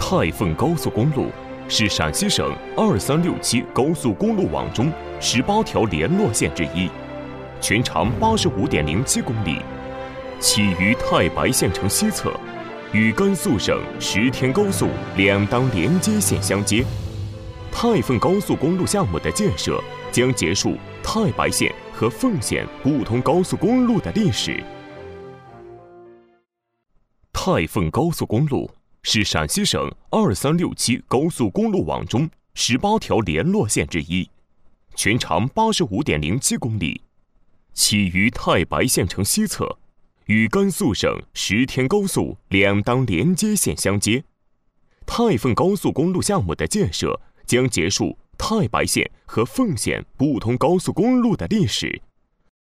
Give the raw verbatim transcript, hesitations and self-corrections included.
太凤高速公路是陕西省二三六七高速公路网中十八条联络线之一，全长八十五点零七公里，起于太白县城西侧，与甘肃省石田高速两当连接线相接。太凤高速公路项目的建设将结束太白县和凤县不通高速公路的历史。太凤高速公路是陕西省二三六七高速公路网中十八条联络线之一，全长八十五点零七公里，起于太白县城西侧，与甘肃省石田高速两当连接线相接。太凤高速公路项目的建设将结束太白县和凤县不通高速公路的历史。